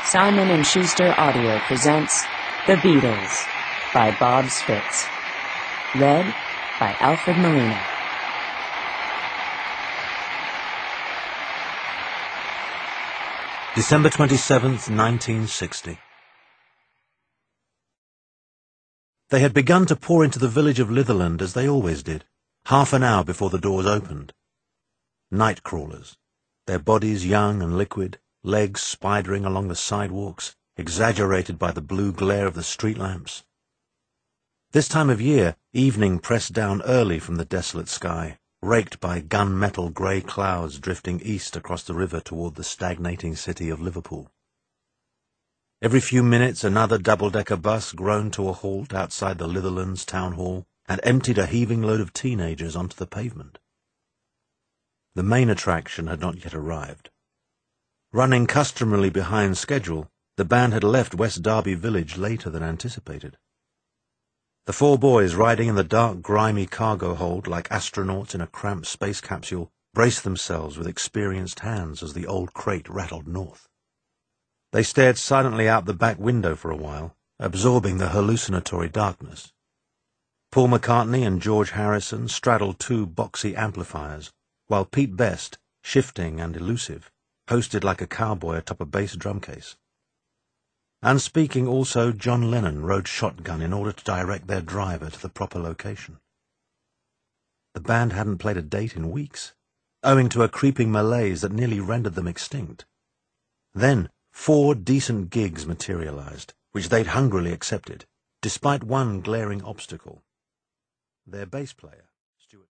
Simon & Schuster Audio presents The Beatles by Bob Spitz. Read by Alfred Molina. December 27th, 1960. They had begun to pour into the village of Litherland as they always did, half an hour before the doors opened. Night crawlers, their bodies young and liquid, legs spidering along the sidewalks, exaggerated by the blue glare of the street lamps. This time of year, evening pressed down early from the desolate sky, raked by gunmetal grey clouds drifting east across the river toward the stagnating city of Liverpool. Every few minutes another double-decker bus groaned to a halt outside the Litherlands town hall and emptied a heaving load of teenagers onto the pavement. The main attraction had not yet arrived. Running customarily behind schedule, the band had left West Derby village later than anticipated. The four boys, riding in the dark, grimy cargo hold like astronauts in a cramped space capsule, braced themselves with experienced hands as the old crate rattled north. They stared silently out the back window for a while, absorbing the hallucinatory darkness. Paul McCartney and George Harrison straddled two boxy amplifiers, while Pete Best, shifting and elusive, posted like a cowboy atop a bass drum case. Unspeaking also, John Lennon rode shotgun in order to direct their driver to the proper location. The band hadn't played a date in weeks, owing to a creeping malaise that nearly rendered them extinct. Then 4 decent gigs materialized, which they'd hungrily accepted, despite one glaring obstacle: their bass player.